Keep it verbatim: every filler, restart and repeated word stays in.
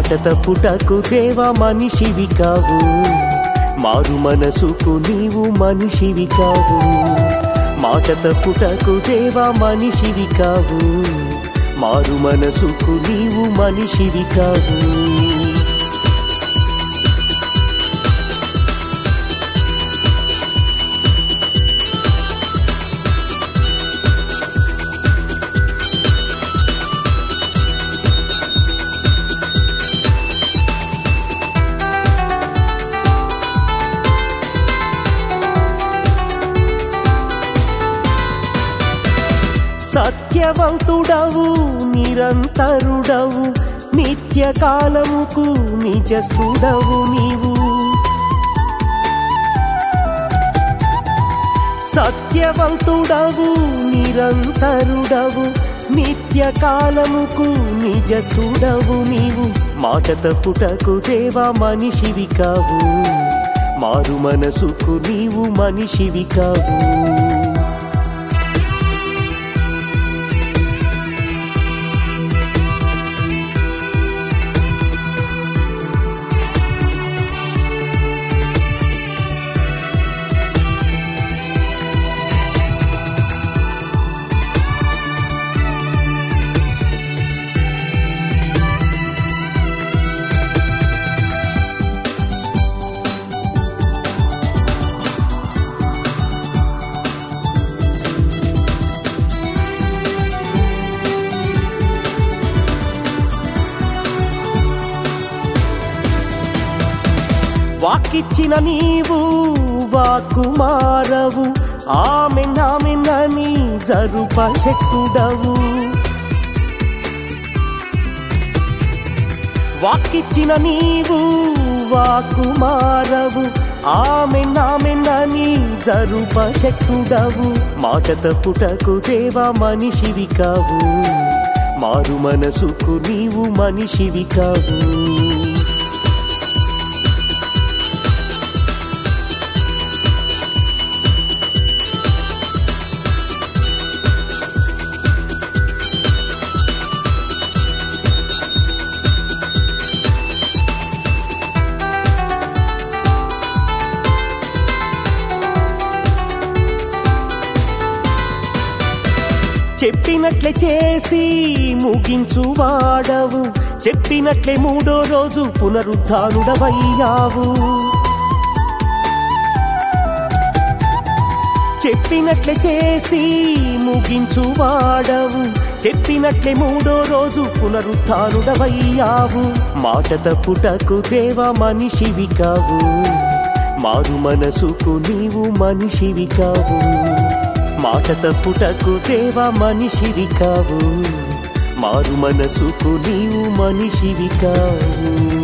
మాట తప్పుటకు దేవా మనిషివి కావు, మారు మనసుకు నీవు మనిషివి కావు. మాట తప్పుటకు దేవా మనిషివి కావు, మారు మనసుకు నీవు మనిషివి కావు. సత్యవంతుడవు నిరంతరుడవు, నిత్య కాలముకు నిజస్థుడవు నీవు. సత్యవంతుడవు నిరంతరుడవు, నిత్య కాలముకు నిజస్థుడవు నీవు. మాట తప్పుటకు దేవా మనిషివి కావు, మారు మనసుకు నీవు మనిషివి కావు. వాకిచ్చిన నీవు వాక్కు మారవు, ఆమెన్ ఆమెన్ అని జరుప శక్తుడవు. వాకిచ్చిన నీవు వాక్కు మారవు, ఆమెన్ ఆమెన్ అని జరుప శక్తుడవు. మాట తప్పుటకు దేవా మనిషివి కావు, మారు మనసుకు నీవు మనిషివి కావు. చెప్పినట్లే చేసి ముగించు వాడవు, చెప్పినట్లే మూడో రోజు పునరుద్ధానుడవయ్యావు. చెప్పినట్లే చేసి ముగించు వాడవు, చెప్పినట్లే మూడో రోజు పునరుద్ధానుడవయ్యావు. మాట తప్పుటకు దేవా మనిషివి కావు, మారు మనసుకు నీవు మనిషివి కావు. మాట తప్పుటకు దేవా మనిషివి కావు, మారు మనసుకు నీవు మనిషివి కావు.